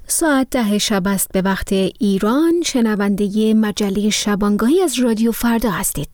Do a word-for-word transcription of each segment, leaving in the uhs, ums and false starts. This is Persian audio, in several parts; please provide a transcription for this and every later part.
ساعت ده شب است به وقت ایران. شنونده مجله شبانگاهی از رادیو فردا هستید.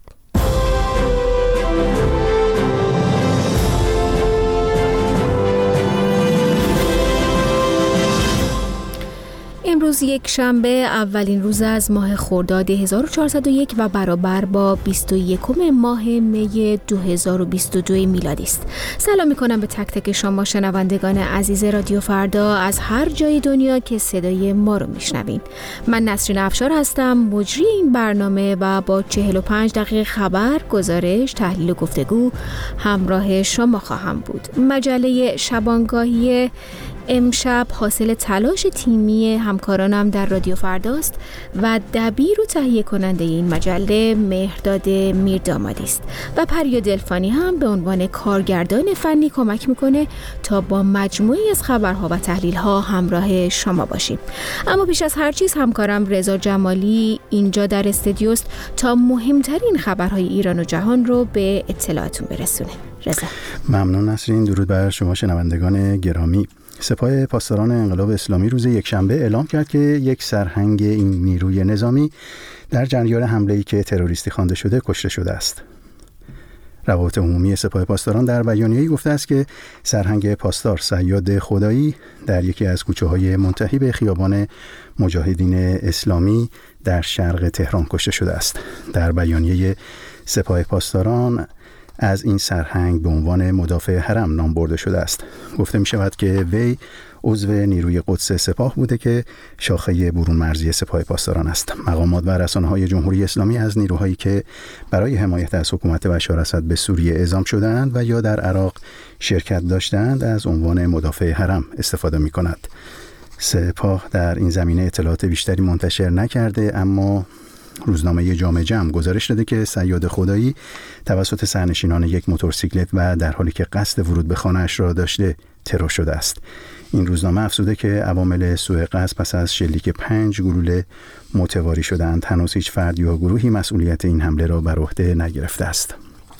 امروز یک شنبه، اولین روز از ماه خرداد هزار و چهارصد و یک و برابر با بیست و یکم ماه می دو هزار و بیست و دو میلادی است. سلام میکنم به تک تک شما شنوندگان عزیز رادیو فردا از هر جای دنیا که صدای ما رو میشنوین. من نسرین افشار هستم، مجری این برنامه و با چهل و پنج دقیقه خبر، گزارش، تحلیل و گفتگو همراه شما خواهم بود. مجله شبانگاهی امشب حاصل تلاش تیمی همکارانم در رادیو فرداست و دبیر و تهیه کننده این مجله مهرداد میردامادی است و پریا دلفانی هم به عنوان کارگردان فنی کمک میکنه تا با مجموعی از خبرها و تحلیلها همراه شما باشیم. اما پیش از هر چیز همکارم رضا جمالی اینجا در استودیوست تا مهمترین خبرهای ایران و جهان رو به اطلاعتون برسونه. رضا. ممنون نسرین. درود بر شما شنوندگان گرامی. سپاه پاسداران انقلاب اسلامی روز یکشنبه اعلام کرد که یک سرهنگ این نیروی نظامی در جریان حمله‌ای که تروریستی خوانده شده کشته شده است. روابط عمومی سپاه پاسداران در بیانیه‌ای گفته است که سرهنگ پاسدار صیاد خدایی در یکی از کوچه‌های منتهی به خیابان مجاهدین اسلامی در شرق تهران کشته شده است. در بیانیه سپاه پاسداران از این سرهنگ به عنوان مدافع حرم نام برده شده است. گفته می شود که وی عضو نیروی قدس سپاه بوده که شاخه برون مرزی سپاه پاسداران است. مقامات و رسانه‌های جمهوری اسلامی از نیروهایی که برای حمایت از حکومت بشار اسد به سوریه اعزام شدند و یا در عراق شرکت داشتند از عنوان مدافع حرم استفاده می کند. سپاه در این زمینه اطلاعات بیشتری منتشر نکرده، اما روزنامه جامعه جمع گزارش داده که صیاد خدایی توسط سرنشینان یک موتورسیکلت و در حالی که قصد ورود به خانه‌اش را داشته ترور شده است. این روزنامه افزوده که عوامل سوء قصد پس از شلیک پنج گلوله متواری شدند. هنوز هیچ فرد یا گروهی مسئولیت این حمله را بر عهده نگرفته است.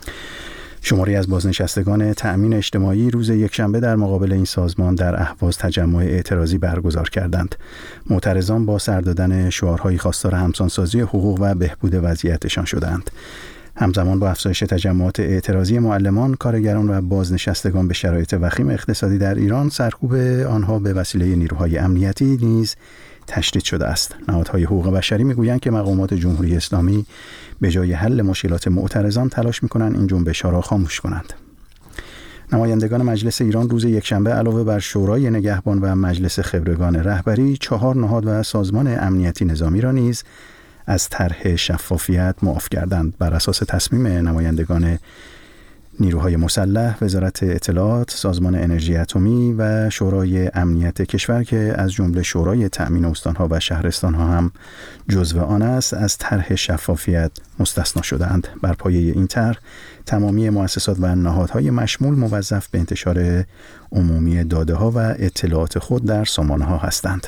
شماری از بازنشستگان تأمین اجتماعی روز یکشنبه در مقابل این سازمان در اهواز تجمع اعتراضی برگزار کردند. معترضان با سر دادن شعارهای خواستار همسانسازی حقوق و بهبود وضعیتشان شدند. همزمان با افزایش تجمعات اعتراضی معلمان، کارگران و بازنشستگان به شرایط وخیم اقتصادی در ایران، سرکوب آنها به وسیله نیروهای امنیتی نیز تشدید شده است. نهادهای حقوق بشری میگویند که مقامات جمهوری اسلامی به جای حل مشکلات معترضان تلاش میکنند این جنبش‌ها را خاموش کنند. نمایندگان مجلس ایران روز یکشنبه علاوه بر شورای نگهبان و مجلس خبرگان رهبری، چهار نهاد و سازمان امنیتی نظامی را نیز از طرح شفافیت معاف کردند. بر اساس تصمیم نمایندگان نیروهای مسلح، وزارت اطلاعات، سازمان انرژی اتمی و شورای امنیت کشور که از جمله شورای تأمین استانها و شهرستانها هم جزو آن است، از طرح شفافیت مستثنا شدند. بر پایه این طرح تمامی مؤسسات و نهادهای مشمول موظف به انتشار عمومی داده‌ها و اطلاعات خود در سامانه‌ها هستند.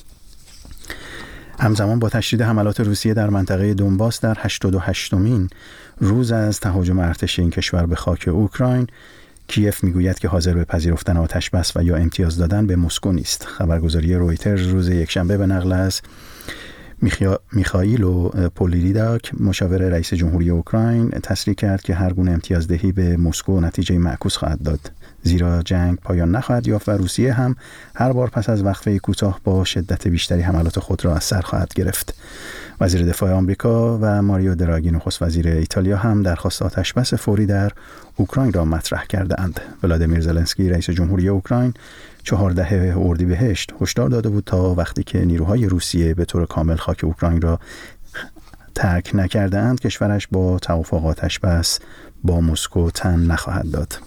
همزمان با تشدید حملات روسیه در منطقه دونباس در هشتاد و هشتمین روز از تهاجم ارتش این کشور به خاک اوکراین، کیف میگوید که حاضر به پذیرفتن آتش بس و یا امتیاز دادن به مسکو نیست. خبرگزاری رویترز روز یکشنبه به نقل از میخیا... میخائیل پولیداک، مشاور رئیس جمهوری اوکراین، تصریح کرد که هر گونه امتیازدهی به مسکو نتیجه معکوس خواهد داد، زیرا جنگ پایان نخواهد یافت و روسیه هم هر بار پس از وقفه کوتاه با شدت بیشتری حملات خود را از سر خواهد گرفت. وزیر دفاع آمریکا و ماریو دراگی نخست وزیر ایتالیا هم درخواست آتشبس فوری در اوکراین را مطرح کردند. ولادیمیر زلنسکی رئیس جمهوری اوکراین چهاردهم اردیبهشت هشدار داده بود تا وقتی که نیروهای روسیه به طور کامل خاک اوکراین را ترک نکرده‌اند، کشورش با توافق آتشبس با مسکو تن نخواهد داد.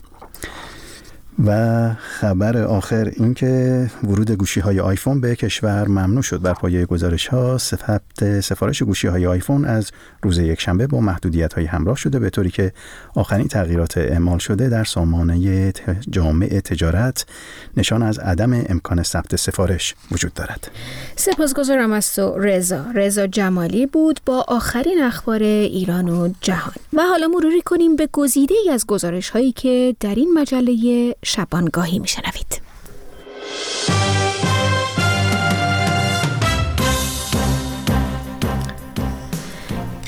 و خبر آخر این که ورود گوشی‌های آیفون به کشور ممنوع شد. بر پایه گزارش‌ها ثبت سفارش گوشی‌های آیفون از روز یکشنبه با محدودیت‌های همراه شده، به طوری که آخرین تغییرات اعمال شده در سامانه جامع تجارت نشان از عدم امکان ثبت سفارش وجود دارد. سپاسگزارم از تو رضا. رضا جمالی بود با آخرین اخبار ایران و جهان. و حالا مروری کنیم به گزیده‌ای از گزارش‌هایی که در این مجله شبانگاهی میشنوید.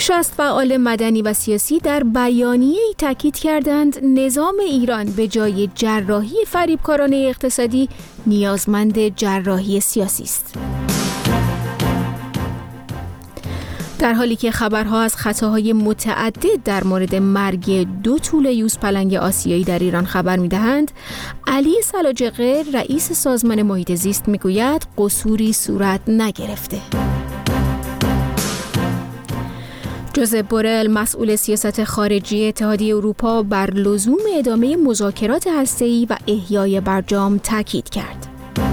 شصت فعال مدنی و سیاسی در بیانیه‌ای تاکید کردند نظام ایران به جای جراحی فریبکارانه اقتصادی نیازمند جراحی سیاسی است. در حالی که خبرها از خطاهای متعدد در مورد مرگ دو توله یوزپلنگ آسیایی در ایران خبر می‌دهند، علی سلاجقه رئیس سازمان محیط زیست می‌گوید قصوری صورت نگرفته. جوزپ بورل مسئول سیاست خارجی اتحادیه اروپا بر لزوم ادامه مذاکرات هسته‌ای و احیای برجام تاکید کرد.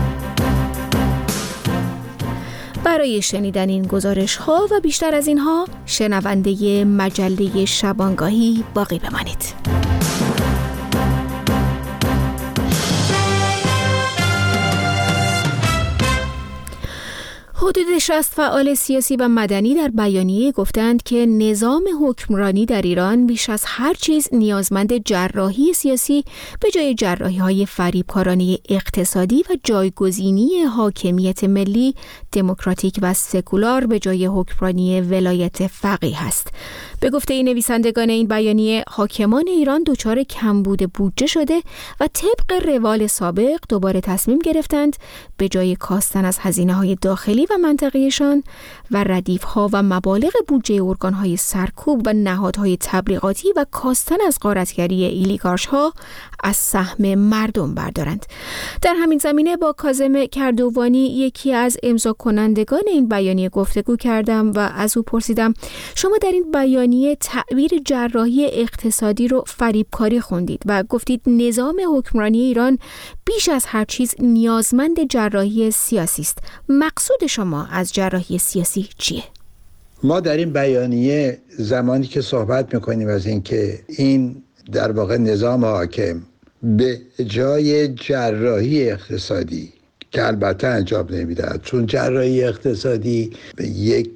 برای شنیدن این گزارش‌ها و بیشتر از اینها شنونده مجله شبانگاهی باقی بمانید. حدود شصت فعال سیاسی و مدنی در بیانیه گفتند که نظام حکمرانی در ایران بیش از هر چیز نیازمند جراحی سیاسی به جای جراحی‌های فریبکارانه اقتصادی و جایگزینی حاکمیت ملی، دموکراتیک و سکولار به جای حکمرانی ولایت فقیه است. به گفته این نویسندگان این بیانیه، حاکمان ایران دچار کمبود بودجه شده و طبق روال سابق دوباره تصمیم گرفتند به جای کاستن از هزینه‌های داخلی و منطقیشان و ردیف‌ها و مبالغ بودجه ارگان‌های سرکوب و نهادهای تبلیغاتی و کاستن از غارتگری ایلیگارش‌ها از سهم مردم بردارند. در همین زمینه با کاظم کردوانی، یکی از امضا کنندگان این بیانیه، گفتگو کردم و از او پرسیدم شما در این بیانیه تعبیر جراحی اقتصادی رو فریبکاری خوندید و گفتید نظام حکمرانی ایران بیش از هر چیز نیازمند جراحی سیاسی است. مقصود شما از جراحی سیاسی چیه؟ ما در این بیانیه زمانی که صحبت میکنیم از این که این در واقع نظام حاکم به جای جراحی اقتصادی که البته انجام نمیدهد، چون جراحی اقتصادی یک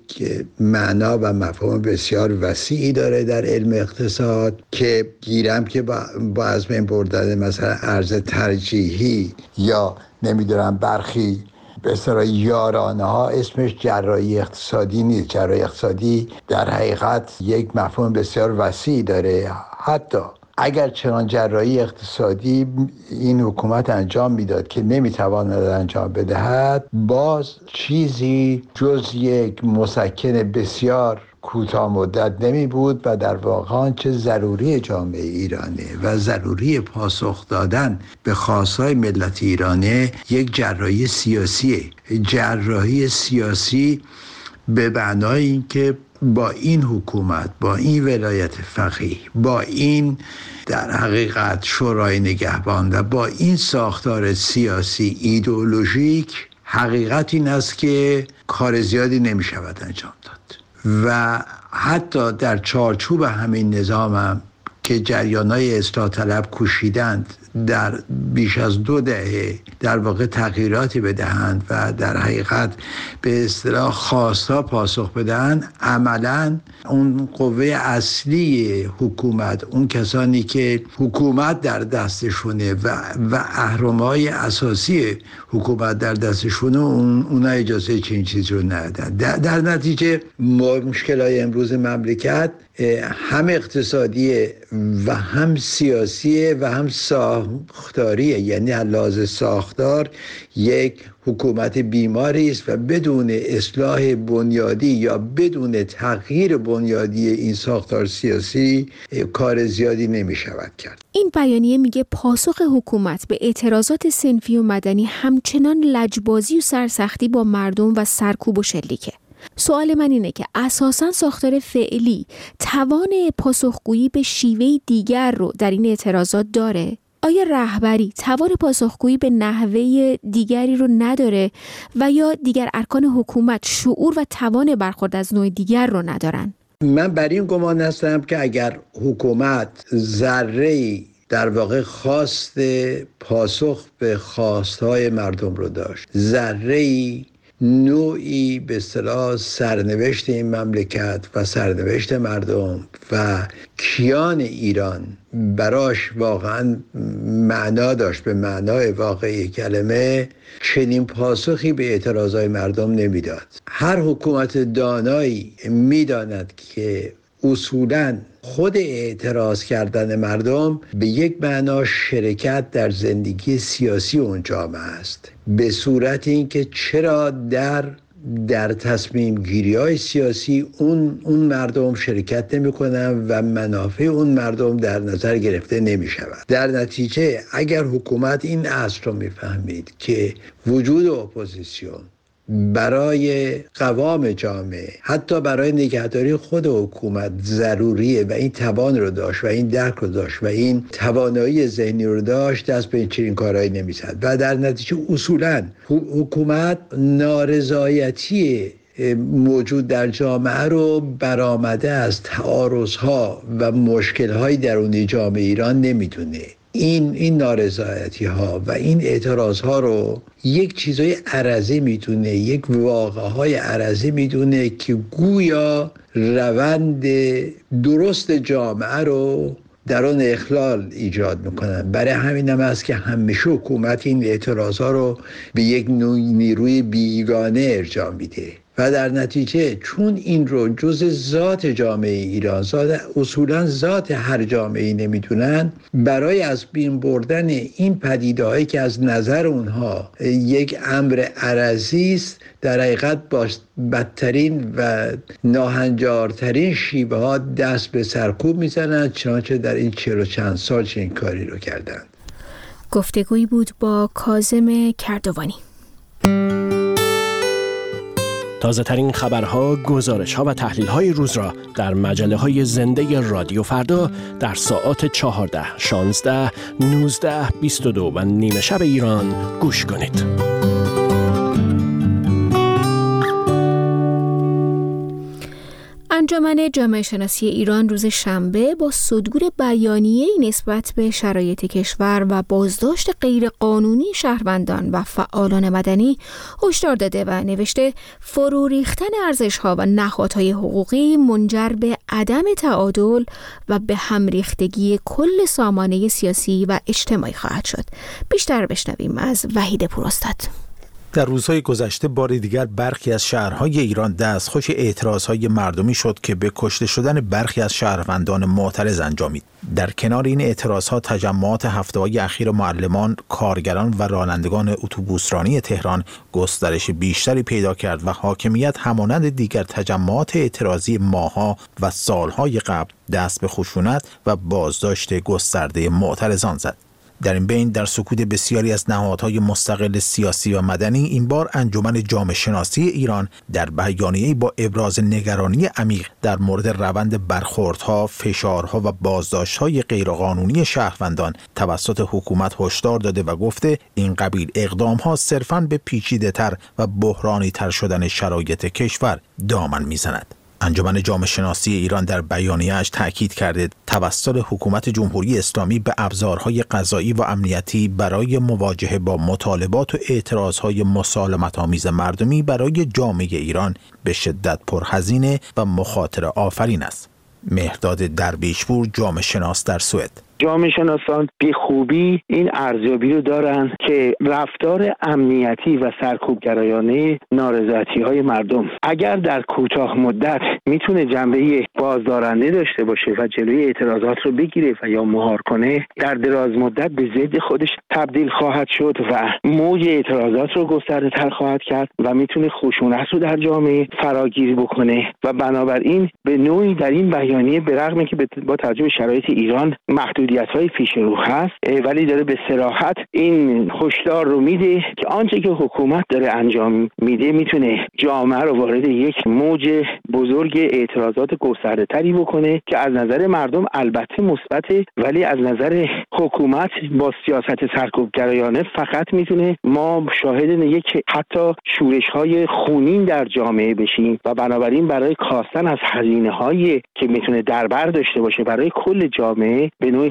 معنا و مفهوم بسیار وسیعی داره در علم اقتصاد که گیرم که با, با از بین بردن مثلا ارز ترجیحی یا نمیدونم برخی به اصطلاح یارانه ها اسمش جراحی اقتصادی نیست. جراحی اقتصادی در حقیقت یک مفهوم بسیار وسیعی داره. حتی اگر چنان جراحی اقتصادی این حکومت انجام میداد که نمیتواند انجام بدهد، باز چیزی جز یک مسکن بسیار کوتاه مدت نمی بود و در واقع آنچه ضروری جامعه ایرانه و ضروری پاسخ دادن به خواستهای ملت ایرانه یک جراحی سیاسیه. جراحی سیاسی به معنای این که با این حکومت، با این ولایت فقیه، با این در حقیقت شورای نگهبان و با این ساختار سیاسی ایدئولوژیک، حقیقت این است که کار زیادی نمی شود انجام داد و حتی در چارچوب همین نظام هم که جریان‌های اصلاح طلب کوشیدند در بیش از دو دهه در واقع تغییراتی بدهند و در حقیقت به اصطلاح خواستا پاسخ بدهند، عملاً اون قوه اصلی حکومت، اون کسانی که حکومت در دستشونه و و اهرم‌های اساسی حکومت در دستشونه، اون اونا اجازه چنین چیزی رو ندادن. در, در نتیجه مشکلات امروز مملکت هم اقتصادی و هم سیاسی و هم ساختاریه، یعنی لحاظ ساختار یک حکومت بیماری است و بدون اصلاح بنیادی یا بدون تغییر بنیادی این ساختار سیاسی کار زیادی نمی شود کرد. این بیانیه میگه پاسخ حکومت به اعتراضات صنفی و مدنی همچنان لجبازی و سرسختی با مردم و سرکوب و شلیکه. سوال من اینه که اساساً ساختار فعلی توان پاسخگویی به شیوه دیگر رو در این اعتراضات داره؟ آیا رهبری توان پاسخگویی به نحوه دیگری رو نداره و یا دیگر ارکان حکومت شعور و توان برخورد از نوع دیگر رو ندارن؟ من بر این گمان هستم که اگر حکومت ذره‌ای در واقع خواست پاسخ به خواستهای مردم رو داشت، ذره‌ای نوعی به اصطلاح سرنوشت این مملکت و سرنوشت مردم و کیان ایران براش واقعا معنا داشت، به معنای واقعی کلمه، چنین پاسخی به اعتراضهای مردم نمیداد. هر حکومت دانایی میداند که اصولاً خود اعتراض کردن مردم به یک معنا شرکت در زندگی سیاسی اون جامعه است، به صورت اینکه چرا در در تصمیم گیری های سیاسی اون اون مردم شرکت نمی کنن و منافع اون مردم در نظر گرفته نمی شود. در نتیجه اگر حکومت این اصل رو می فهمید که وجود اپوزیسیون برای قوام جامعه، حتی برای نگهداری خود حکومت ضروریه و این توان رو داشت و این درک رو داشت و این توانایی ذهنی رو داشت، دست به این چنین کارهایی نمیزد و در نتیجه اصولاً حکومت نارضایتی موجود در جامعه رو برآمده از تعارضها و مشکل‌های درونی جامعه ایران نمیدونه. این این نارضایتی ها و این اعتراض ها رو یک چیزای عرضی میدونه، یک واقعه های عرضی میدونه که گویا روند درست جامعه رو در اون اخلال ایجاد میکنن. برای همین هم است که همیشه حکومت این اعتراض ها رو به یک نیروی بیگانه ارجاع میده و در نتیجه چون این رو جز ذات جامعه ایران، ذات اصولا ذات هر جامعه‌ای نمیدونن، برای از بین بردن این پدیده‌هایی که از نظر اونها یک امر عرضی است، در حقیقت با بدترین و ناهنجارترین شیوه ها دست به سرکوب میزنند، چنانچه در این چهل و چند سال چنین کاری رو کردند. گفتگویی بود با کاظم کردوانی. تازه ترین خبرها، گزارش‌ها و تحلیل‌های روز را در مجله‌های زنده رادیو فردا در ساعات چهارده، شانزده، نوزده، بیست و دو و نیمه شب ایران گوش کنید. انجمن جامعه شناسی ایران روز شنبه با صدور بیانیه‌ای نسبت به شرایط کشور و بازداشت غیرقانونی شهروندان و فعالان مدنی هشدار داده و نوشته فرو ریختن ارزش‌ها و نهادهای حقوقی منجر به عدم تعادل و به هم ریختگی کل سامانه سیاسی و اجتماعی خواهد شد. بیشتر بشنویم از وحید پوراستاد. در روزهای گذشته بار دیگر برخی از شهرهای ایران دستخوش اعتراضهای مردمی شد که به کشته شدن برخی از شهروندان معترض انجامید. در کنار این اعتراضها تجمعات هفته‌های اخیر معلمان، کارگران و رانندگان اتوبوسرانی تهران گسترش بیشتری پیدا کرد و حاکمیت همانند دیگر تجمعات اعتراضی ماه‌ها و سالهای قبل دست به خشونت و بازداشت گسترده معترضان زد. در این بین در سکوت بسیاری از نهادهای مستقل سیاسی و مدنی، این بار انجمن جامعه شناسی ایران در بیانیه‌ای با ابراز نگرانی عمیق در مورد روند برخوردها، فشارها و بازداشت‌های غیرقانونی شهروندان توسط حکومت هشدار داده و گفته این قبیل اقدام‌ها صرفاً به پیچیده‌تر و بحرانی‌تر شدن شرایط کشور دامن می‌زند. انجمن جامعه شناسی ایران در بیانیه‌اش تاکید کرده توسط حکومت جمهوری اسلامی به ابزارهای قضایی و امنیتی برای مواجهه با مطالبات و اعتراضهای مسالمت‌آمیز مردمی برای جامعه ایران به شدت پرهزینه و مخاطره آفرین است. مهرداد درویشپور، جامعه شناس در سوئد: جامعه شناسان به خوبی این ارزیابی رو دارن که رفتار امنیتی و سرکوبگرایانه نارضایتی‌های مردم اگر در کوتاه مدت میتونه جنبه بازدارنده داشته باشه و جلوی اعتراضات رو بگیره و یا مهار کنه، در دراز مدت به ضد خودش تبدیل خواهد شد و موج اعتراضات رو گسترده‌تر خواهد کرد و میتونه خشونت رو در جامعه فراگیر بکنه و بنابراین به نوعی در این بیانیه به رغم اینکه با توجه به شرایط ایران محدود های پیش رو هست، ولی داره به صراحت این هشدار رو میده که آنچه که حکومت داره انجام میده میتونه جامعه رو وارد یک موج بزرگ اعتراضات گسترده تری بکنه که از نظر مردم البته مثبته، ولی از نظر حکومت با سیاست سرکوبگرایانه فقط میتونه ما شاهد یک حتی شورش های خونین در جامعه بشیم و بنابراین برای کاستن از هزینه هایی که میتونه در بر داشته باشه برای کل جامعه به نوعی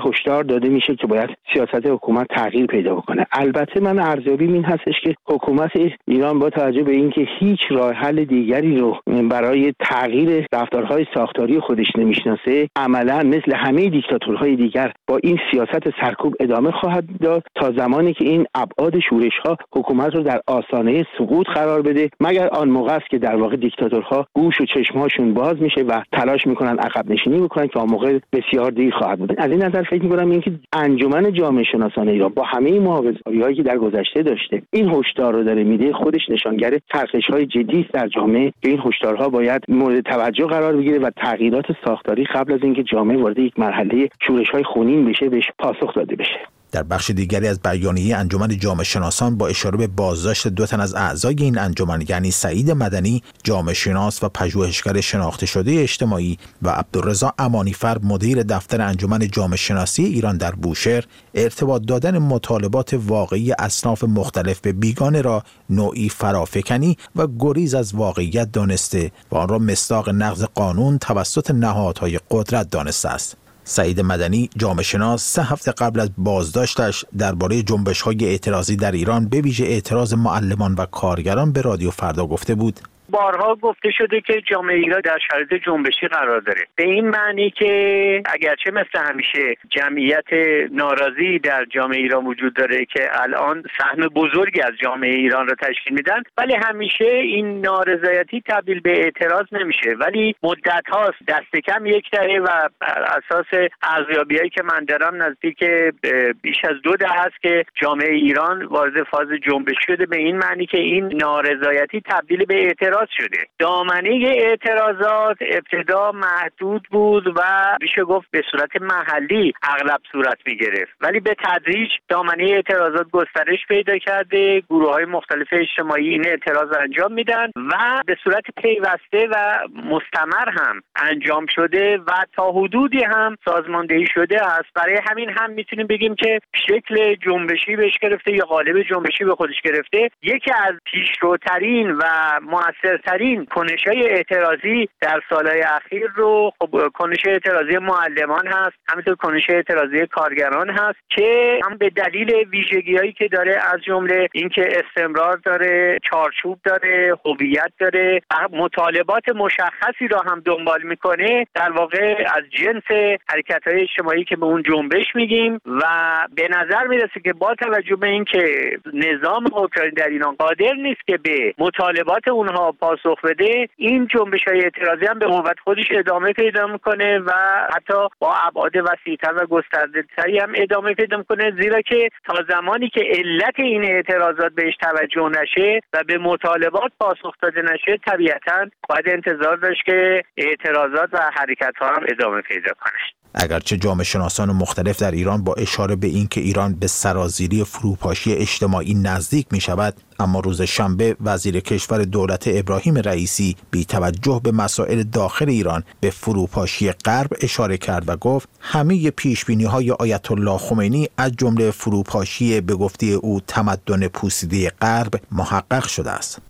هشدار داده میشه که باید سیاست حکومت تغییر پیدا بکنه. البته من ارزیابیم این هستش که حکومت ایران با توجه به اینکه هیچ راه حل دیگری رو برای تغییر رفتارهای ساختاری خودش نمیشناسه، عملا مثل همه دیکتاتورهای دیگر با این سیاست سرکوب ادامه خواهد داد تا زمانی که این ابعاد شورش‌ها حکومت رو در آستانه سقوط قرار بده، مگر آن موقع است که در واقع دیکتاتورها گوش و چشم‌هاشون باز میشه و تلاش میکنن عقب نشینی بکنن که آن موقع بسیار دیر خواهد بود. از این نظر فکر میکنم اینکه انجمن جامعه شناسان ایران با همه محافظه‌هایی که در گذشته داشته این هشدار رو داره میده، خودش نشانگر چرخش‌های جدی است در جامعه که این هشدارها باید مورد توجه قرار بگیره و تغییرات ساختاری قبل از اینکه جامعه وارد یک مرحله شورش‌های خونین بشه بهش پاسخ داده بشه. در بخش دیگری از بیانیه انجمن جامعه شناسان با اشاره به بازداشت دو تن از اعضای این انجمن، یعنی سعید مدنی جامعه شناس و پژوهشگر شناخته شده اجتماعی و عبدالرضا امانیفر مدیر دفتر انجمن جامعه شناسی ایران در بوشهر، ارتباط دادن مطالبات واقعی اصناف مختلف به بیگانه را نوعی فرافکنی و گریز از واقعیت دانسته و آن را مصداق نقض قانون توسط نهادهای قدرت دانسته است. سعید مدنی جامعه شناس سه هفته قبل از بازداشتش درباره جنبش‌های اعتراضی در ایران به ویژه اعتراض معلمان و کارگران به رادیو فردا گفته بود: بارها گفته شده که جامعه ایران در شرایط جنبشی قرار داره، به این معنی که اگرچه مثل همیشه جمعیت ناراضی در جامعه ایران وجود داره که الان سهم بزرگی از جامعه ایران را تشکیل میدن، ولی همیشه این نارضایتی تبدیل به اعتراض نمیشه، ولی مدت هاست دست کم یک دهه و بر اساس ارزیابی‌هایی که من دارم نزدیک بیش از دو دهه است که جامعه ایران وارد فاز جنبش شده، به این معنی که این نارضایتی تبدیل به اعتراض شده. دامنه اعتراضات ابتدا محدود بود و میشه گفت به صورت محلی اغلب صورت میگرفت، ولی به تدریج دامنه اعتراضات گسترش پیدا کرده، گروه‌های مختلف اجتماعی این اعتراض انجام میدن و به صورت پیوسته و مستمر هم انجام شده و تا حدودی هم سازماندهی شده است. برای همین هم میتونیم بگیم که شکل جنبشی بهش گرفته یا قالب جنبشی به خودش گرفته. یکی از پیشروترین و مؤثرترین کنش‌های اعتراضی در سالهای اخیر رو خب کنش اعتراضی معلمان هست، همینطور کنش اعتراضی کارگران هست که هم به دلیل ویژگی‌هایی که داره، از جمله اینکه استمرار داره، چارچوب داره، هویت داره، مطالبات مشخصی را هم دنبال میکنه، در واقع از جنس حرکت‌های اجتماعی که به اون جنبش میگیم و به نظر میرسه که با توجه به اینکه نظام حکومتی در ایران قادر نیست که به مطالبات اونها پاسخ بده، این جنبش‌های اعتراضی هم به قوت خودش ادامه پیدا میکنه و حتی با ابعاد وسیع‌تر و گسترده‌تری هم ادامه پیدا میکنه، زیرا که تا زمانی که علت این اعتراضات بهش توجه نشه و به مطالبات پاسخ داده نشه، طبیعتاً باید انتظار داشت که اعتراضات و حرکت‌ها هم ادامه پیدا کنه. اگرچه جامعه شناسان مختلف در ایران با اشاره به اینکه ایران به سرازیری فروپاشی اجتماعی نزدیک می شود، اما روز شنبه وزیر کشور دولت ابراهیم رئیسی بی توجه به مسائل داخل ایران به فروپاشی غرب اشاره کرد و گفت همه پیشبینی‌های آیت الله خمینی از جمله فروپاشی به گفته او تمدن پوسیده غرب محقق شده است.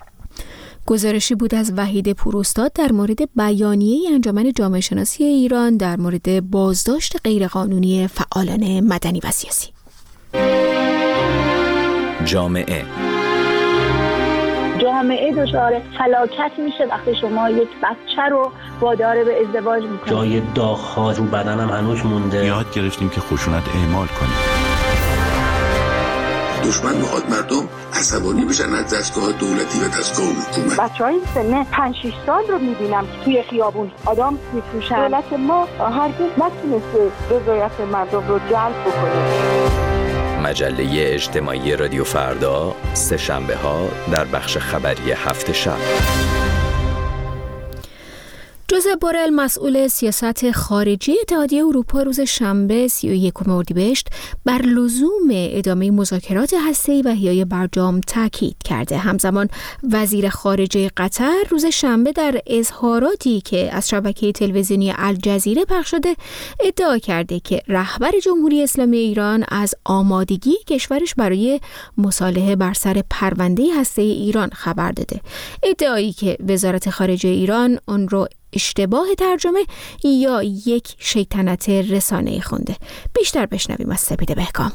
گزارشی بود از وحید پوراستاد در مورد بیانیه انجمن جامعه شناسی ایران در مورد بازداشت غیرقانونی فعالان مدنی و سیاسی. جامعه جامعه دچار فلاکت میشه وقتی شما یک بچه رو وادار به ازدواج میکنید. جای داغ‌ها رو بدنم هنوز مونده. یاد گرفتیم که خشونت اعمال کنیم. دشمن میخواد مردم عصبانی بشن از دستگاه دولتی و دستگاه حکومت. بچهای سن پنج شش سال رو میبینم که توی خیابون آدم میفروشن. دولت ما هرگز نتونسته رضایت مردم رو جلب بکنه. مجله اجتماعی رادیو فردا سه شنبه ها در بخش خبری هفت شب. جوزپ بورل مسئول سیاست خارجی اتحادیه اروپا روز شنبه سی و یکم اردیبهشت بر لزوم ادامه مذاکرات هسته‌ای و احیای برجام تاکید کرده. همزمان وزیر خارجه قطر روز شنبه در اظهاراتی که از شبکه تلویزیونی الجزیره پخش شده ادعا کرده که رهبر جمهوری اسلامی ایران از آمادگی کشورش برای مصالحه بر سر پرونده هسته‌ای ایران خبر داده. ادعایی که وزارت خارجه ایران اون رو اشتباه ترجمه یا یک شیطنت رسانه‌ای خونده؟ بیشتر بشنویم از سپیده بهکام.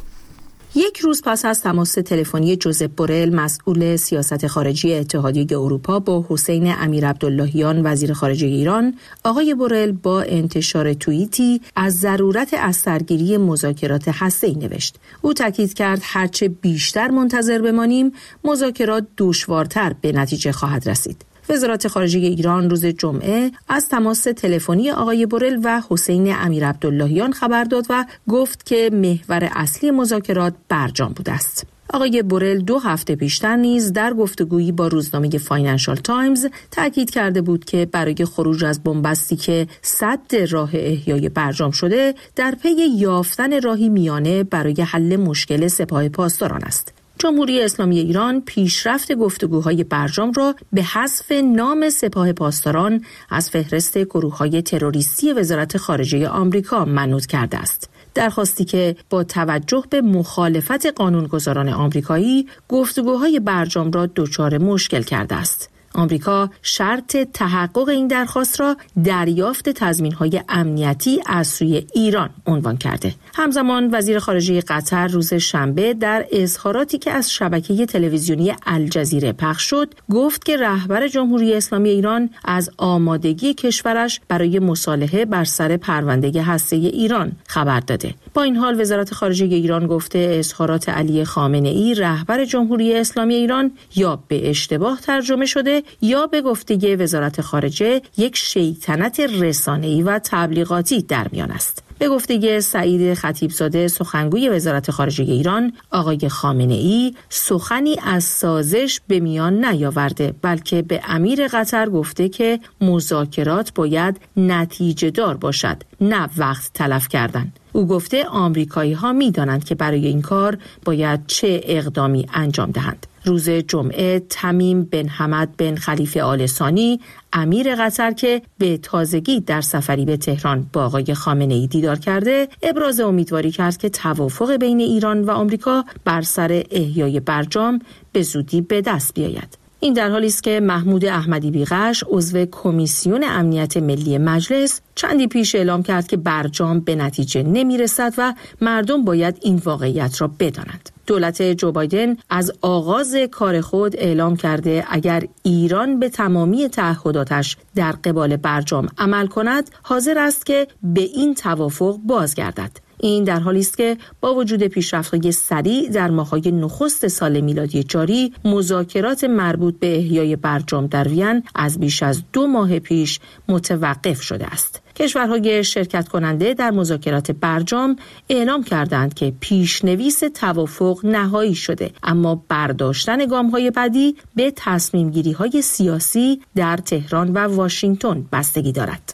یک روز پس از تماس تلفنی جوزپ بورل مسئول سیاست خارجی اتحادیه اروپا با حسین امیرعبداللهیان وزیر خارجه ایران، آقای بورل با انتشار توییتی از ضرورت از سرگیری مذاکرات هسته‌ای نوشت. او تاکید کرد هرچه بیشتر منتظر بمانیم مذاکرات دشوارتر به نتیجه خواهد رسید. وزارت خارجه ایران روز جمعه از تماس تلفنی آقای بورل و حسین امیرعبداللهیان خبر داد و گفت که محور اصلی مذاکرات برجام بوده است. آقای بورل دو هفته پیشتر نیز در گفتگویی با روزنامه فاینانشال تایمز تاکید کرده بود که برای خروج از بن‌بستی سد راه احیای برجام شده در پی یافتن راهی میانه برای حل مشکل سپاه پاسداران است. جمهوری اسلامی ایران پیشرفت گفتگوهای برجام را به حذف نام سپاه پاسداران از فهرست گروه‌های تروریستی وزارت خارجه آمریکا منوط کرده است. درخواستی که با توجه به مخالفت قانونگذاران آمریکایی گفتگوهای برجام را دچار مشکل کرده است. آمریکا شرط تحقق این درخواست را دریافت تضمین‌های امنیتی از سوی ایران عنوان کرده. همزمان وزیر خارجه قطر روز شنبه در اظهاراتی که از شبکه تلویزیونی الجزیره پخش شد گفت که رهبر جمهوری اسلامی ایران از آمادگی کشورش برای مصالحه بر سر پرونده هسته‌ای ایران خبر داده. با این حال وزارت خارجه ایران گفته اظهارات علی خامنه‌ای رهبر جمهوری اسلامی ایران یا به اشتباه ترجمه شده یا به گفته وزارت خارجه یک شیطنت رسانه‌ای و تبلیغاتی در میان است. به گفته سعید خطیبزاده سخنگوی وزارت خارجه ایران، آقای خامنه‌ای سخنی از سازش به میان نیاورده بلکه به امیر قطر گفته که مذاکرات باید نتیجه دار باشد، نه وقت تلف کردن. او گفته آمریکایی ها می دانند که برای این کار باید چه اقدامی انجام دهند. روز جمعه تمیم بن حمد بن خلیفه آل ثانی امیر قطر که به تازگی در سفری به تهران با آقای خامنه‌ای دیدار کرده ابراز امیدواری کرد که توافق بین ایران و آمریکا بر سر احیای برجام به زودی به دست بیاید. این در حالی است که محمود احمدی بیغش عضو کمیسیون امنیت ملی مجلس چندی پیش اعلام کرد که برجام به نتیجه نمیرسد و مردم باید این واقعیت را بدانند. دولت جو بایدن از آغاز کار خود اعلام کرده اگر ایران به تمامی تعهداتش در قبال برجام عمل کند حاضر است که به این توافق بازگردد. این در حالی است که با وجود پیشرفت‌های سریع در ماه‌های نخست سال میلادی جاری مذاکرات مربوط به احیای برجام در وین از بیش از دو ماه پیش متوقف شده است. کشورهای شرکت کننده در مذاکرات برجام اعلام کردند که پیشنویس توافق نهایی شده، اما برداشتن گام‌های بعدی به تصمیم‌گیری‌های سیاسی در تهران و واشنگتن بستگی دارد.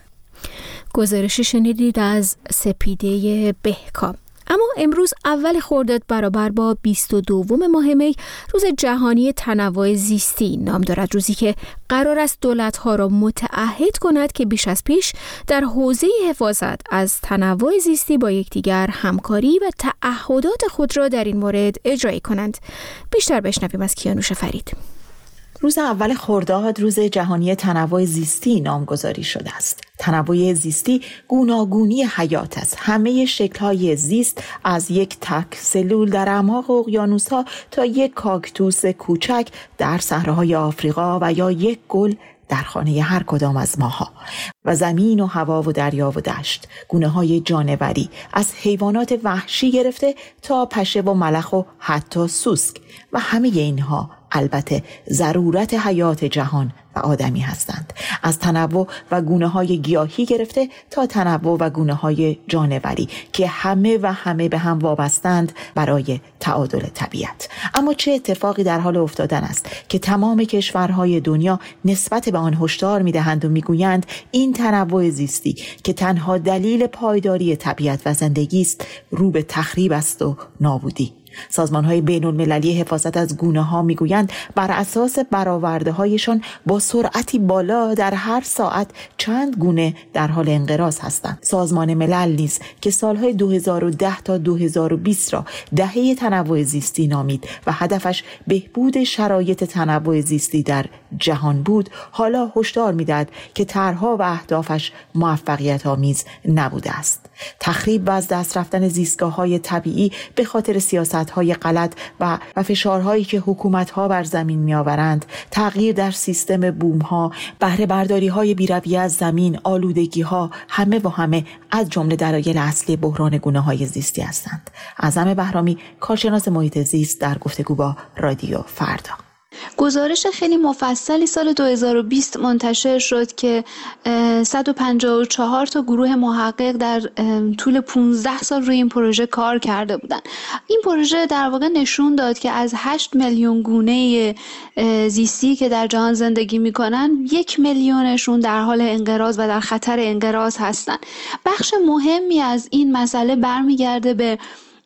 گزارشی شنیدید از سپیده بهکام. اما امروز اول خرداد برابر با بیست و دوم ماه می روز جهانی تنوع زیستی نام دارد، روزی که قرار است دولت‌ها را متعهد کند که بیش از پیش در حوزه حفاظت از تنوع زیستی با یکدیگر همکاری و تعهدات خود را در این مورد اجرا کنند. بیشتر بشنویم از کیانوش فرید. روز اول خرداد روز جهانی تنوع زیستی نامگذاری شده است. تنوع زیستی گوناگونی حیات است. همه شکل‌های زیست از یک تک سلول در اعماق اقیانوس‌ها تا یک کاکتوس کوچک در صحراهای آفریقا و یا یک گل در خانه هر کدام از ماها و زمین و هوا و دریا و دشت، گونه‌های جانوری از حیوانات وحشی گرفته تا پشه و ملخ و حتی سوسک و همه اینها البته ضرورت حیات جهان و آدمی هستند. از تنوع و گونه‌های گیاهی گرفته تا تنوع و گونه‌های جانوری که همه و همه به هم وابستند برای تعادل طبیعت. اما چه اتفاقی در حال افتادن است که تمام کشورهای دنیا نسبت به آن هشدار می‌دهند و می‌گویند این تنوع زیستی که تنها دلیل پایداری طبیعت و زندگی است رو به تخریب است و نابودی. سازمان‌های بین‌المللی حفاظت از گونه‌ها می‌گویند بر اساس برآورده‌هایشان با سرعتی بالا در هر ساعت چند گونه در حال انقراض هستند. سازمان ملل نیز که سال‌های دو هزار و ده تا دو هزار و بیست را دهه تنوع زیستی نامید و هدفش بهبود شرایط تنوع زیستی در جهان بود، حالا هشدار می‌دهد که طرح‌ها و اهدافش موفقیت‌آمیز نبوده است. تخریب و از دست رفتن زیستگاه‌های طبیعی به خاطر سیاست‌های غلط و و فشارهایی که حکومت‌ها بر زمین می‌آورند، تغییر در سیستم بوم‌ها، بهره برداری‌های بی‌رویه از زمین، آلودگی‌ها، همه و همه از جمله دلایل اصلی بحران گونه‌های زیستی هستند. اعظم بهرامی، کارشناس محیط زیست، در گفتگو با رادیو فردا. گزارش خیلی مفصلی سال دو هزار و بیست منتشر شد که صد و پنجاه و چهار تا گروه محقق در طول پانزده سال روی این پروژه کار کرده بودن. این پروژه در واقع نشون داد که از هشت میلیون گونه زیستی که در جهان زندگی میکنن، یک میلیونشون در حال انقراض و در خطر انقراض هستن. بخش مهمی از این مسئله برمیگرده به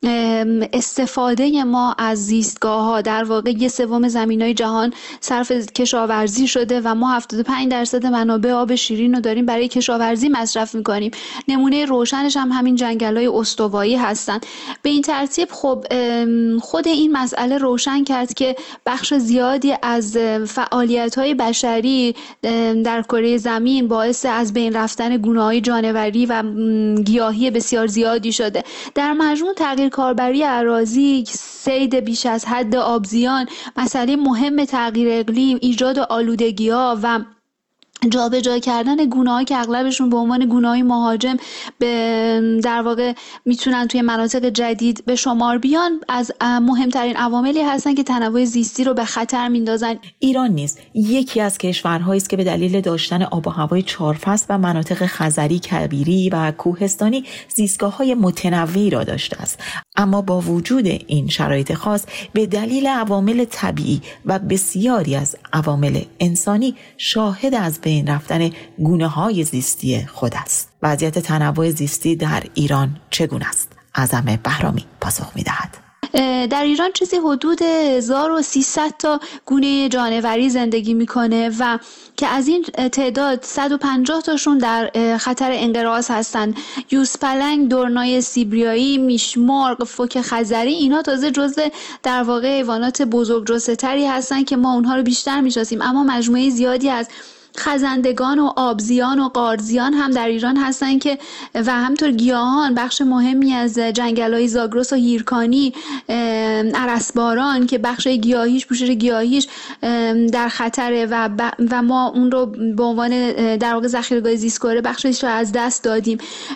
استفاده ما از زیستگاه ها. در واقع یه سوم زمینای جهان صرف کشاورزی شده و ما هفتاد و پنج درصد منابع آب شیرین رو داریم برای کشاورزی مصرف میکنیم. نمونه روشنش هم همین جنگل‌های استوایی هستن. به این ترتیب خب خود این مسئله روشن کرد که بخش زیادی از فعالیت‌های بشری در کره زمین باعث از بین رفتن گونه‌های جانوری و گیاهی بسیار زیادی شده. در مجموع تغییر کاربری اراضی، صید بیش از حد آبزیان، مسئله مهم تغییر اقلیم، ایجاد آلودگی‌ها و جابجا کردن گونه‌هایی که اغلبشون به عنوان گونه‌های مهاجم به در واقع میتونن توی مناطق جدید به شمار بیان، از مهمترین عواملی هستن که تنوع زیستی رو به خطر میندازن. ایران نیز یکی از کشورهایی است که به دلیل داشتن آب و هوای چهارفصل و مناطق خزری، کبیری و کوهستانی زیستگاه‌های متنوعی را داشته است. اما با وجود این شرایط خاص، به دلیل عوامل طبیعی و بسیاری از عوامل انسانی شاهد از بین رفتن گونه‌های زیستی خود است. وضعیت تنوع زیستی در ایران چگونه است؟ اعظم بهرامی پاسخ می‌دهد. در ایران چیزی حدود هزار و سیصد تا گونه جانوری زندگی میکنه و که از این تعداد صد و پنجاه تاشون در خطر انقراض هستن. یوزپلنگ، دورنای سیبریایی، میشمرغ، فوک خزری، اینا تازه جزو در واقع حیوانات بزرگ‌جثه‌تری هستن که ما اونها رو بیشتر میشناسیم، اما مجموعه زیادی از خزندگان و آبزیان و قارزیان هم در ایران هستن که و همطور گیاهان، بخش مهمی از جنگل‌های زاگرس و هیرکانی، ارسباران که بخش گیاهیش، پوشش گیاهیش در خطره و و ما اون رو به عنوان در واقع ذخیره‌گاه زیست‌کره بخشش رو از دست دادیم.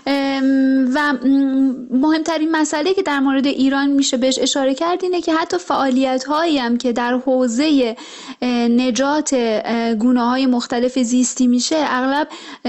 و مهمترین مسئله که در مورد ایران میشه بهش اشاره کرد اینه که حتی فعالیت‌هایی هم که در حوزه نجات گونه‌های مختلف زیستی میشه، اغلب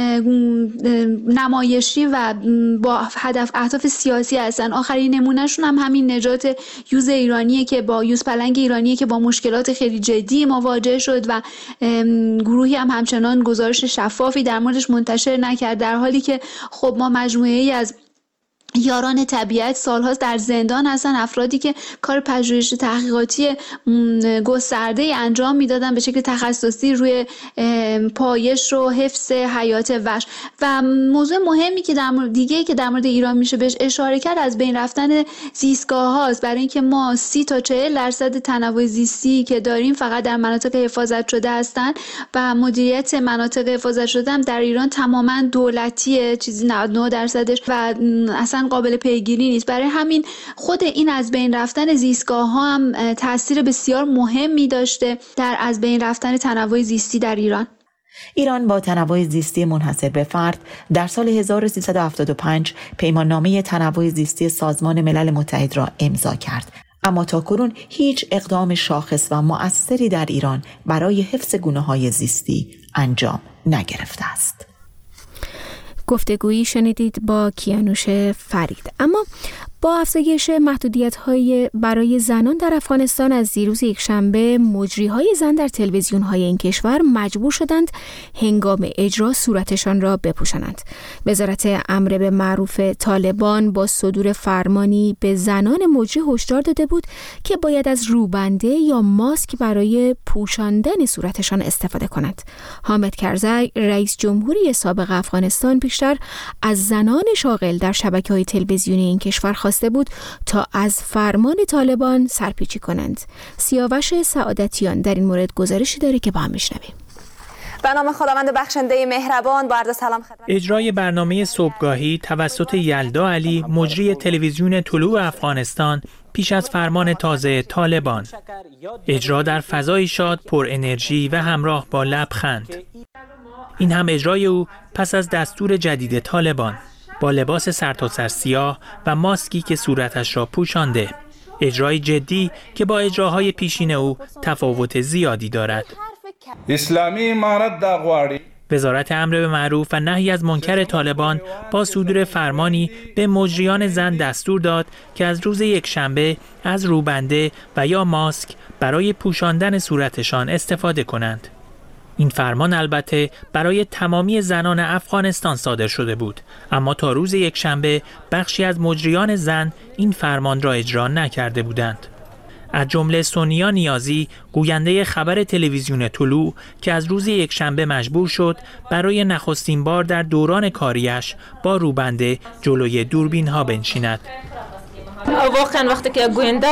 نمایشی و با هدف اهداف سیاسی هستن. آخرین نمونهشون هم همین نجات یوز ایرانیه که با یوز پلنگ ایرانیه که با مشکلات خیلی جدی مواجه شد و گروهی هم همچنان گزارش شفافی در موردش منتشر نکرد، در حالی که خب ما مجموعه‌ای از یاران طبیعت سال‌هاست در زندان هستن، افرادی که کار پژوهش تحقیقاتی گسترده انجام میدادن به شکل تخصصی روی پایش و حفظ حیات وحش. و موضوع مهمی که در مورد دیگه‌ای که در مورد ایران میشه بهش اشاره کرد از بین رفتن زیستگاه‌هاست، برای اینکه ما سی تا چهل درصد تنوع زیستی که داریم فقط در مناطق حفاظت شده هستن و مدیریت مناطق حفاظت شده هم در ایران تماماً دولتیه، چیزی نود و نه درصدش و اصلا قابل پیگیری نیست. برای همین خود این از بین رفتن زیستگاه ها هم تاثیر بسیار مهمی داشته در از بین رفتن تنوع زیستی در ایران. ایران با تنوع زیستی منحصر به فرد در سال هزار و سیصد و هفتاد و پنج پیماننامه تنوع زیستی سازمان ملل متحد را امضا کرد، اما تاکنون هیچ اقدام شاخص و مؤثری در ایران برای حفظ گونه‌های زیستی انجام نگرفته است. گفتگویی شنیدید با کیانوش فرید. اما با افزایش محدودیت‌های برای زنان در افغانستان از دیروز یکشنبه مجری‌های زن در تلویزیون‌های این کشور مجبور شدند هنگام اجرا صورتشان را بپوشانند. وزارت امر به معروف طالبان با صدور فرمانی به زنان مجری هشدار داده بود که باید از روبنده یا ماسک برای پوشاندن صورتشان استفاده کنند. حامد کرزی رئیس جمهوری سابق افغانستان پیشتر از زنان شاغل در شبکه‌های تلویزیونی این کشور خواسته بود تا از فرمان طالبان سرپیچی کنند. سیاوش سعادتیان در این مورد گزارشی داره که با هم میشنویم. به نام خداوند بخشنده مهربان، با عرض سلام خدمت. اجرای برنامه صبحگاهی توسط یلدا علی مجری تلویزیون طلوع افغانستان پیش از فرمان تازه طالبان. اجرا در فضای شاد، پر انرژی و همراه با لبخند. این هم اجرای او پس از دستور جدید طالبان با لباس سرتاسر سیاه و ماسکی که صورتش را پوشانده. اجرای جدی که با اجراهای پیشین او تفاوت زیادی دارد. اسلامی امارت دا غواړي. وزارت امر به معروف و نهی از منکر طالبان با صدور فرمانی به مجریان زن دستور داد که از روز یکشنبه از روبنده و یا ماسک برای پوشاندن صورتشان استفاده کنند. این فرمان البته برای تمامی زنان افغانستان صادر شده بود، اما تا روز یکشنبه بخشی از مجریان زن این فرمان را اجرا نکرده بودند. از جمله سونیا نیازی، گوینده خبر تلویزیون طلوع که از روز یکشنبه مجبور شد برای نخستین بار در دوران کاریش با روبنده جلوی دوربین ها بنشیند. واقعا وقتی که گوینده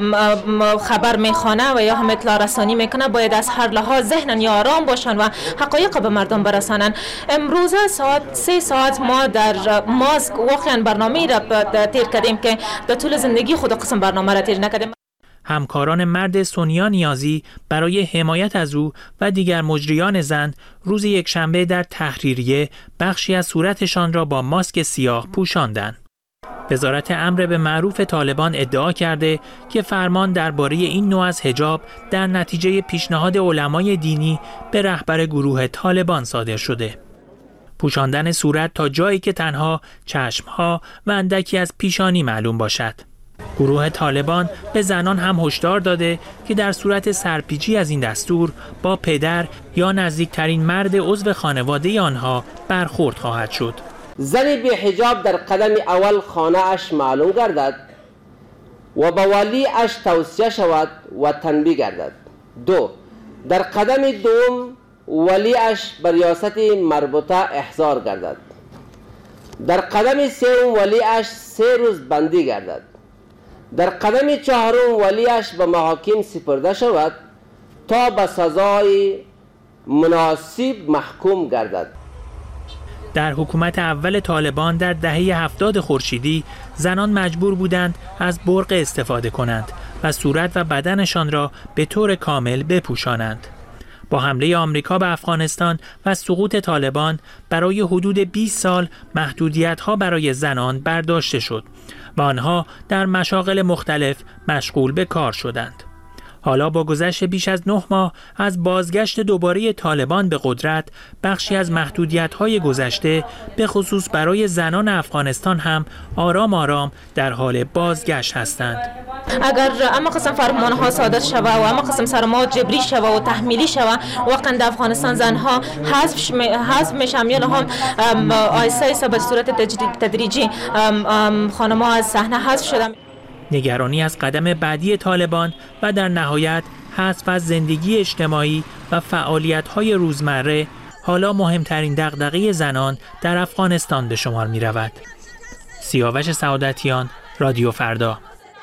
خبر میخوانه و یا هم اطلاع رسانی میکنه باید از هر لحاظ ذهنن یا آرام باشن و حقایق به مردم برسانن. امروز ساعت سه ساعت ما در ماسک واقعا برنامه را تیر کردیم که در طول زندگی خود قسم برنامه را تیر نکردیم. همکاران مرد سونیا نیازی برای حمایت از او و دیگر مجریان زن روز یکشنبه در تحریریه بخشی از صورتشان را با ماسک سیاه پوشاندند. وزارت امر به معروف طالبان ادعا کرده که فرمان درباره این نوع از حجاب در نتیجه پیشنهاد علمای دینی به رهبر گروه طالبان صادر شده. پوشاندن صورت تا جایی که تنها چشمها و اندکی از پیشانی معلوم باشد. گروه طالبان به زنان هم هشدار داده که در صورت سرپیچی از این دستور با پدر یا نزدیکترین مرد عضو خانواده آنها برخورد خواهد شد. زنی بی حجاب در قدم اول خانه اش معلوم گردد و با ولی اش توصیه شود و تنبیه گردد. دو، در قدم دوم ولی اش بر ریاست مربوطه احضار گردد. در قدم سوم ولی اش سه روز بندی گردد. در قدم چهارم ولیش به محاکم سپرده شود تا به سزای مناسب محکوم گردد. در حکومت اول طالبان در دهه هفتاد خورشیدی زنان مجبور بودند از برق استفاده کنند و صورت و بدنشان را به طور کامل بپوشانند. با حمله آمریکا به افغانستان و سقوط طالبان برای حدود بیست سال محدودیت‌ها برای زنان برداشته شد و آنها در مشاغل مختلف مشغول به کار شدند. حالا با گذشت بیش از نه ماه از بازگشت دوباره طالبان به قدرت، بخشی از محدودیت‌های گذشته به خصوص برای زنان افغانستان هم آرام آرام در حال بازگشت هستند. اگر اما قسم فرمانها صادر شود و اما قسم سرمایه جبری شود و تحمیلی شود، واقعا در افغانستان زنها حذف حذف میشن یا هم آیسته آیسته به صورت تدریجی خانم‌ها از صحنه حذف شدن. نگرانی از قدم بعدی طالبان و در نهایت حذف از زندگی اجتماعی و فعالیت‌های روزمره حالا مهمترین دغدغه زنان در افغانستان به شمار می‌رود. سیاوش سعادتیان، رادیو فردا.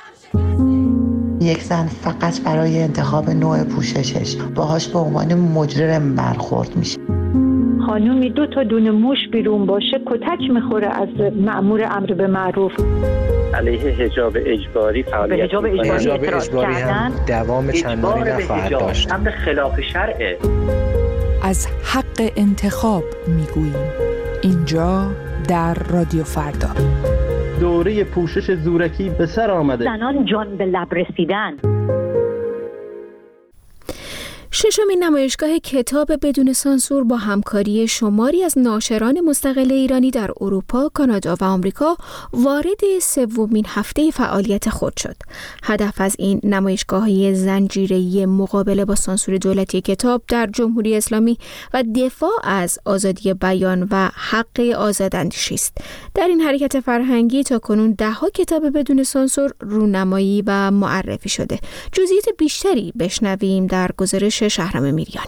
یک زن فقط برای انتخاب نوع پوششش باهاش به عنوان مجرم برخورد میشه. خانومی دو تا دونه موش بیرون باشه کتک میخوره از مأمور امر به معروف. علیه حجاب اجباری فعالیت به حجاب اجباری اعتراض کردن دوام چندانی نخواهد داشت. امر خلاف شرعه. از حق انتخاب میگوییم اینجا در رادیو فردا. دوره پوشش زورکی به سر آمده. زنان جان به لب رسیدن. ششمین نمایشگاه کتاب بدون سانسور با همکاری شماری از ناشران مستقل ایرانی در اروپا، کانادا و آمریکا وارد سومین هفته فعالیت خود شد. هدف از این نمایشگاه‌های زنجیره‌ای مقابله با سانسور دولتی کتاب در جمهوری اسلامی و دفاع از آزادی بیان و حق آزاداندیشی است. در این حرکت فرهنگی تاکنون ده‌ها کتاب بدون سانسور رونمایی و معرفی شده. جزئیات بیشتری بشنویم در گزارش شهرام میریان.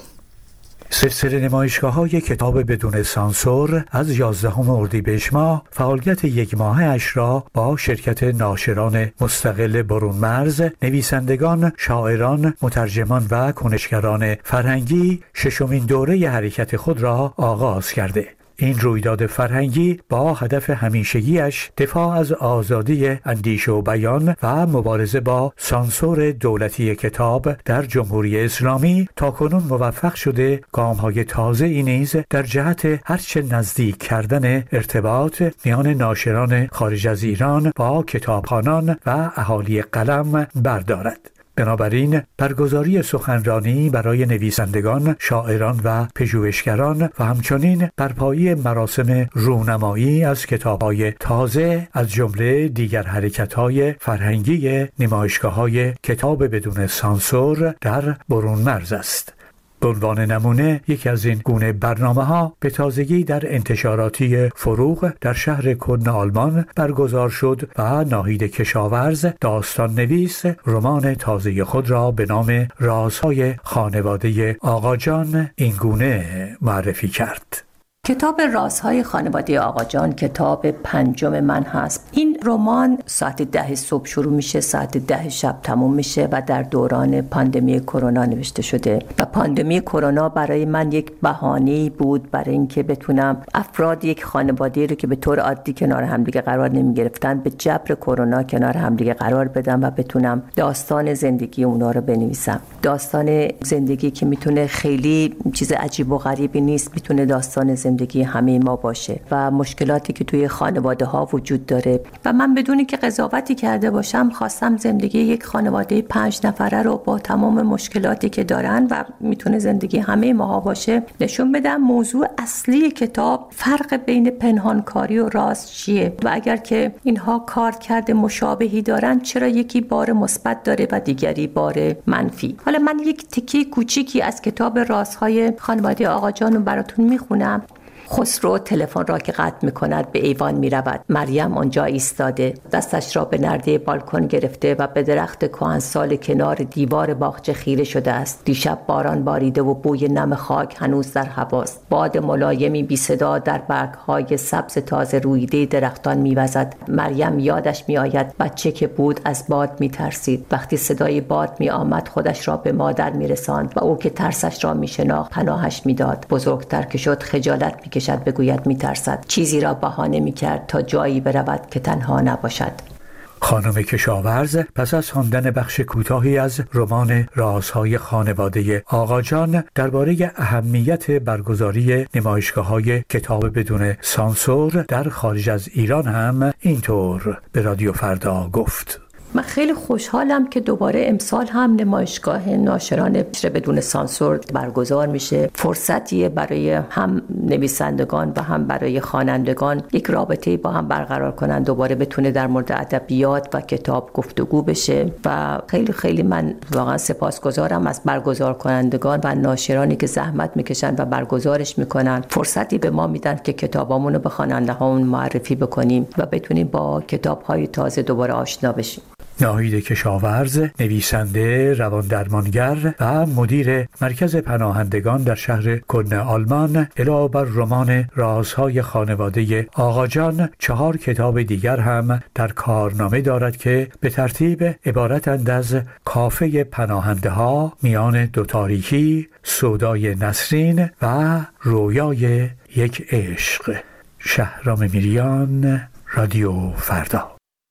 سلسله نمایشگاه‌های کتاب بدون سانسور از یازدهم اردیبهشت ماه فعالیت یک ماهه‌اش را با شرکت ناشران مستقل برون مرز، نویسندگان، شاعران، مترجمان و کنشگران فرهنگی ششمین دوره حرکت خود را آغاز کرده. این رویداد فرهنگی با هدف همیشگیش دفاع از آزادی اندیشه و بیان و مبارزه با سانسور دولتی کتاب در جمهوری اسلامی تاکنون موفق شده گام‌های تازه‌ای نیز در جهت هرچه نزدیک کردن ارتباط میان ناشران خارج از ایران با کتابخوانان و اهالی قلم بردارد. بنابراین برگزاری سخنرانی برای نویسندگان، شاعران و پژوهشگران و همچنین برپایی مراسم رونمایی از کتاب‌های تازه از جمله دیگر حرکت‌های فرهنگی نمایشگاه‌های کتاب بدون سانسور در برون مرز است. به عنوان نمونه یکی از این گونه برنامه‌ها به تازگی در انتشاراتی فروغ در شهر کلن آلمان برگزار شد و ناهید کشاورز داستان نویس رمان تازه خود را به نام رازهای خانواده آقاجان این گونه معرفی کرد. کتاب رازهای خانواده آقاجان کتاب پنجم من هست. این رمان ساعت ده صبح شروع میشه، ساعت ده شب تموم میشه و در دوران پاندمی کرونا نوشته شده و پاندمی کرونا برای من یک بهانه‌ای بود برای اینکه بتونم افراد یک خانواده رو که به طور عادی کنار همدیگه قرار نمیگرفتن به جبر کرونا کنار همدیگه قرار بدم و بتونم داستان زندگی اونا رو بنویسم. داستان زندگی که میتونه خیلی چیز عجیب و غریبی نیست، میتونه داستان زندگی زندگی همه ما باشه و مشکلاتی که توی خانواده ها وجود داره و من بدونی که قضاوتی کرده باشم خواستم زندگی یک خانواده پنج نفره رو با تمام مشکلاتی که دارن و میتونه زندگی همه ما باشه نشون بدم. موضوع اصلی کتاب فرق بین پنهانکاری و راز چیه و اگر که اینها کار کرده مشابهی دارن چرا یکی بار مثبت داره و دیگری بار منفی. حالا من یک تیکه کوچیکی از کتاب رازهای خانواده آقاجان رو براتون میخونم. خسرو تلفن را که قطع می‌کند به ایوان می‌رود. مریم آنجا ایستاده، دستش را به نرده بالکن گرفته و به درخت کهنسال کنار دیوار باغچه خیره شده است. دیشب باران باریده و بوی نم خاک هنوز در هواست. باد ملایمی بی صدا در برگ‌های سبز تازه رویده درختان می‌وزد. مریم یادش می‌آید بچه که بود از باد می‌ترسید. وقتی صدای باد می‌آمد خودش را به مادر می‌رساند و او که ترسش را می‌شناخت پناهش می‌داد. بزرگتر که شد خجالت می کشد بگوید میترسد. چیزی را بهانه میکرد تا جایی برود که تنها نباشد. خانم کشاورز پس از خواندن بخش کوتاهی از رمان رازهای خانواده آقاجان درباره اهمیت برگزاری نمایشگاه‌های کتاب بدون سانسور در خارج از ایران هم اینطور به رادیو فردا گفت: من خیلی خوشحالم که دوباره امسال هم نمایشگاه ناشران بدون سانسور برگزار میشه. فرصتیه برای هم نویسندگان و هم برای خوانندگان یک رابطه با هم برقرار کنن، دوباره بتونه در مورد ادبیات و کتاب گفتگو بشه و خیلی خیلی من واقعا سپاسگزارم از برگزار کنندگان و ناشرانی که زحمت میکشن و برگزارش میکنن. فرصتی به ما میدن که کتابامون رو به خواننده هامون معرفی بکنیم و بتونیم با کتاب‌های تازه دوباره آشنا بشیم. ناهید کشاورز، نویسنده، رواندرمانگر و مدیر مرکز پناهندگان در شهر کلن آلمان، علاوه بر رمان رازهای خانواده آقاجان چهار کتاب دیگر هم در کارنامه دارد که به ترتیب عبارتند از کافه پناهنده ها، میان دو تاریکی، سودای نسرین و رویای یک عشق. شهرام میریان، رادیو فردا.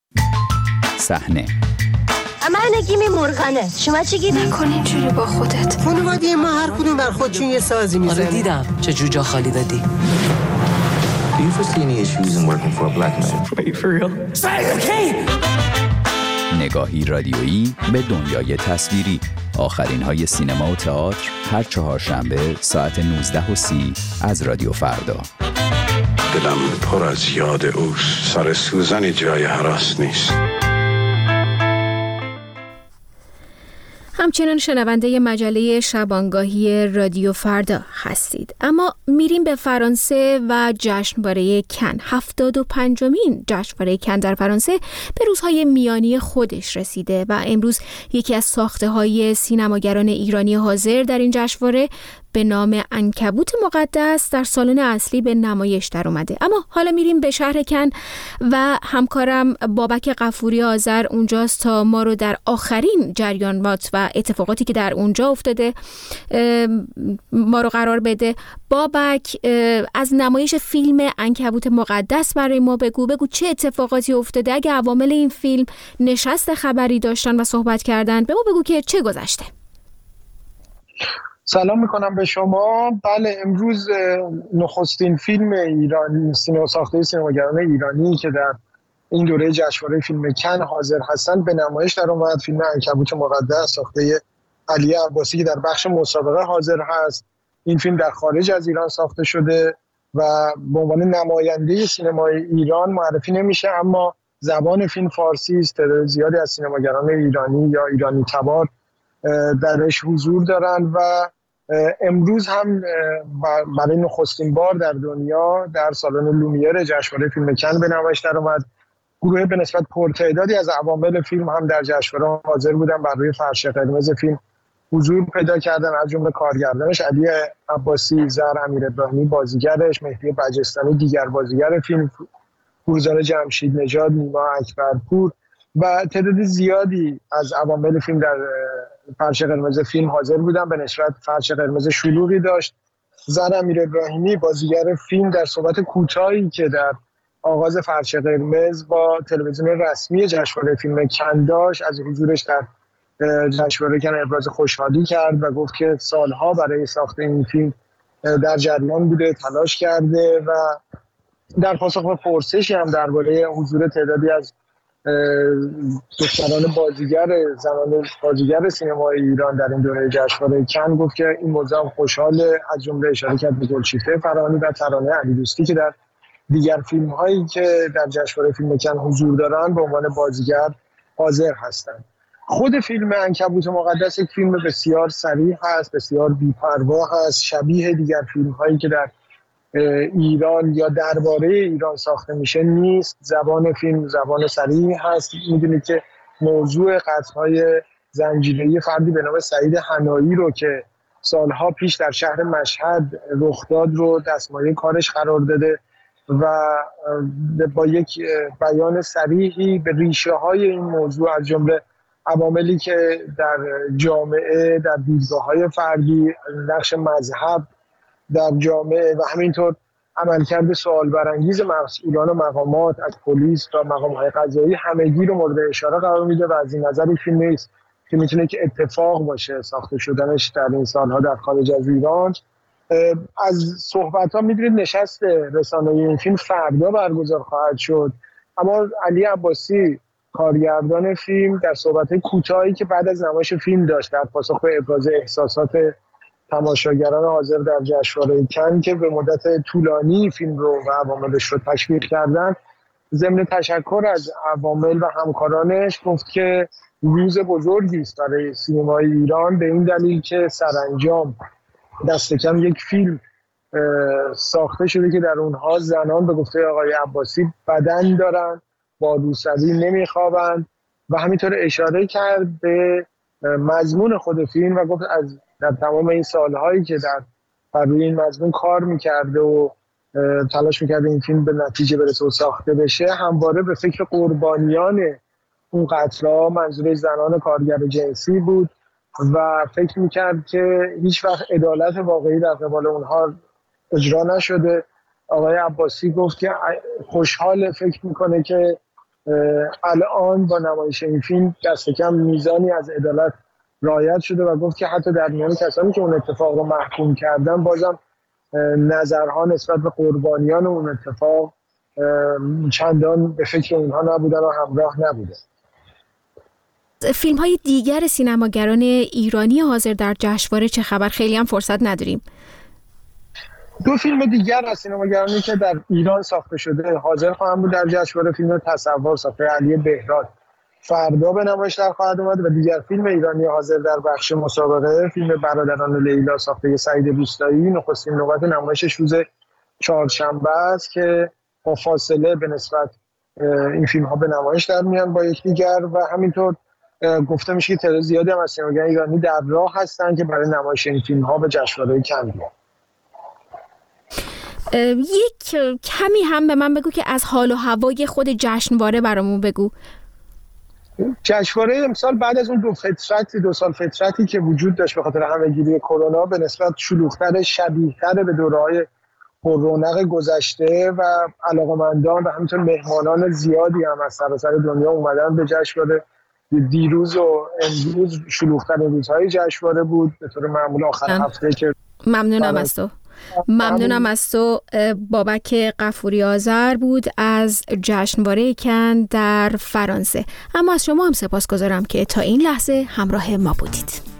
صحنه من نگیمی مرغنه. شما چی گیری؟ نکن اینجوری با خودت. خانواده ما هر کدوم بر خودشون یه سازی میزنه. آره دیدم چه جوجا خالی دادی. Do you foresee any issues in working for a black man? Are you for real? Say the key! نگاهی رادیویی به دنیای تصویری. آخرین های سینما و تئاتر هر چهارشنبه ساعت نوزده و سی از رادیو فردا. دلم پر از یاد اوست، سر سوزنی جای هراس نیست. همچنان شنونده مجله شبانگاهی رادیو فردا هستید. اما میریم به فرانسه و جشنواره کن. هفتاد و پنجمین جشنواره کن در فرانسه به روزهای میانی خودش رسیده و امروز یکی از ساخته های سینماگران ایرانی حاضر در این جشنواره به نام عنکبوت مقدس در سالن اصلی به نمایش در اومده. اما حالا میریم به شهر کن و همکارم بابک غفوری آذر اونجاست تا ما رو در آخرین جریانات و اتفاقاتی که در اونجا افتاده ما رو قرار بده. بابک، از نمایش فیلم عنکبوت مقدس برای ما بگو بگو چه اتفاقاتی افتاده، اگه عوامل این فیلم نشست خبری داشتن و صحبت کردن به ما بگو که چه گذشته. سلام میکنم به شما. بله، امروز نخستین فیلم ایرانی سینما ساخته سینماگران ایرانی که در این دوره جشنواره فیلم کن حاضر هستند به نمایش در اومد. فیلم عنکبوت مقدس ساخته علی عباسی که در بخش مسابقه حاضر هست. این فیلم در خارج از ایران ساخته شده و به عنوان نماینده سینمای ایران معرفی نمیشه، اما زبان فیلم فارسی است. تعداد زیادی از سینماگران ایرانی یا ایرانی تبار درش حضور دارن و امروز هم برای نخستین بار در دنیا در سالن لومیر جشنواره فیلم کن به نمایش در اومد. گروه به نسبت پرتعدادی از عوامل فیلم هم در جشنواره حاضر بودن، بر روی فرش قرمز فیلم حضور پیدا کردن، از جمله کارگردانش علی عباسی، زهر امیرابراهیمی بازیگرش، مهدی بجستانی دیگر بازیگر فیلم، پورزار جمشید نژاد، نیما اکبرپور و تعداد زیادی از عوامل فیلم در فرش قرمز فیلم حاضر بودن. به نسبت فرش قرمز شلوغی داشت. زهر امیرابراهیمی بازیگر فیلم در صحبت کوتاهی که در آغاز فرش قرمز با تلویزیون رسمی جشنواره فیلم کن داشت از حضورش در جشنواره کن ابراز خوشحالی کرد و گفت که سالها برای ساخت این فیلم در جریان بوده، تلاش کرده و در پاسخ به پرسشی هم درباره حضور تعدادی از دختران بازیگر زنان بازیگر سینمای ایران در این دوره جشنواره کن گفت که این موضوع هم خوشحاله. از جمله اشاره کرد به گلشیفته فرهانی و ترانه علیدوستی که در دیگر فیلم هایی که در جشنواره فیلم کن حضور دارن به عنوان بازیگر حاضر هستند. خود فیلم عنکبوت مقدس یک فیلم بسیار صریح هست، بسیار بی‌پروا هست، شبیه دیگر فیلم هایی که در ایران یا درباره ایران ساخته میشه نیست. زبان فیلم زبان صریح هست. میدونید که موضوع قتل‌های زنجیره‌ای فردی به نام سعید حنایی رو که سالها پیش در شهر مشهد رخ داد رو دستمایه کارش قرار داده و با یک بیان صریحی به ریشه‌های این موضوع از جمله عواملی که در جامعه، در دیدگاه‌های فردی، نقش مذهب در جامعه و همینطور عملکرد سوال برانگیز مسئولان و مقامات از پلیس تا مقام‌های قضایی همگی رو مورد اشاره قرار میده و از این نظر این فیلم نیست که میتونه که اتفاق باشه ساخته شدنش در این سالها در خارج از ایران. از صحبت‌ها میدونید نشست رسانه‌ای این فیلم فردا برگزار خواهد شد، اما علی عباسی کارگردان فیلم در صحبت‌های کوتاهی که بعد از نمایش فیلم داشت در پاسخ به ابراز احساسات تماشاگران حاضر در جشنواره کن که به مدت طولانی فیلم رو و عواملش رو تشویق کردن، ضمن تشکر از عوامل و همکارانش گفت که روز بزرگی است برای سینمای ایران به این دلیل که سرانجام دست کم یک فیلم ساخته شده که در اونها زنان به گفته آقای عباسی بدن دارن، با روسری نمیخوابند و همینطور اشاره کرد به مضمون خود فیلم و گفت از در تمام این سالهایی که در بر روی این مضمون کار میکرده و تلاش میکرده این فیلم به نتیجه برسه و ساخته بشه، همواره به فکر قربانیان اون قتل‌ها، منظور زنان کارگر جنسی بود و فکر میکرد که هیچ وقت عدالت واقعی در قبال اونها اجرا نشده. آقای عباسی گفت که خوشحال فکر میکنه که الان با نمایش این فیلم دست کم میزانی از عدالت رعایت شده و گفت که حتی در میان کسانی که اون اتفاق رو محکوم کردن بازم نظرها نسبت به قربانیان اون اتفاق چندان به فکر اونها نبودن و همراه نبوده. از فیلم های دیگر سینماگران ایرانی حاضر در جشنواره چه خبر؟ خیلی هم فرصت نداریم. دو فیلم دیگر از سینماگرانی که در ایران ساخته شده حاضر خواهند بود در جشنواره. فیلم تصور ساخته علی بهراد فردا به نمایش در خواهد اومد و دیگر فیلم ایرانی حاضر در بخش مسابقه فیلم برادران لیلا ساخته سعید روستایی نخستین نوبت نمایشش روز چهارشنبه است که با فاصله به نسبت این فیلم ها به نمایش در میان با یکدیگر و همینطور گفته میشه که تعداد زیادی هم از سینماگران ایرانی در راه هستن که برای نمایش این فیلم ها به جشنواره کن بیان. یک کمی هم به من بگو که از حال و هوای خود جشنواره برامون بگو. جشنواره امسال بعد از اون دو فترتی دو سال فترتی که وجود داشت به خاطر همه‌گیری کرونا به نسبت شلوغ‌تر، شبیه‌تر به دوره‌های پررونق گذشته و علاقه‌مندان و همینطور مهمانان زیادی هم از سراسر دنیا اومدن به جشنواره. دیروز و امروز شلوغ‌ترین روزهای جشنواره بود به طور معمول آخر هفته که ممنونم از تو. ممنونم از تو. بابک غفوری آذر بود از جشنواره کن در فرانسه. اما از شما هم سپاسگزارم که تا این لحظه همراه ما بودید.